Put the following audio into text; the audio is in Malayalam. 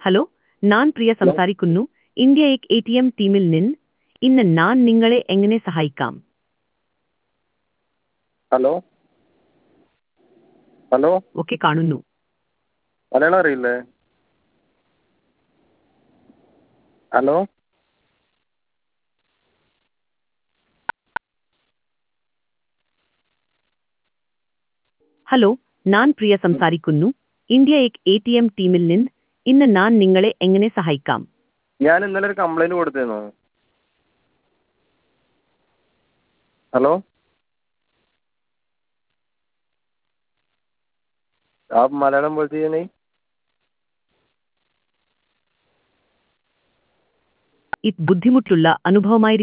ഹലോ, ഞാൻ പ്രിയ ഹലോ സംസാരിക്കുന്നു. ഇന്ത്യ എക് ATM ടീമിൽ നിന്ന്. ഇന്ന് ഞാൻ നിങ്ങളെ എങ്ങനെ സഹായിക്കാം? ഹലോ ഹലോ ഒക്കെ കാണുന്നു. മലയാളം അറിയില്ലേ? ഹലോ ഹലോ, ഞാൻ പ്രിയ സംസാരിക്കുന്നു. ഇന്ത്യ എക് ATM ടീമിൽ നിന്ന്. ഇന്ന് ഞാൻ നിങ്ങളെ എങ്ങനെ സഹായിക്കാം? ഞാൻ ഇന്നലെ ഒരു കംപ്ലൈൻറ്റ് കൊടുത്തിരുന്നു. ഹലോ आप मलयालम बोलती है नहीं? ഇത് ബുദ്ധിമുട്ടുള്ള അനുഭവമായിരിക്കും.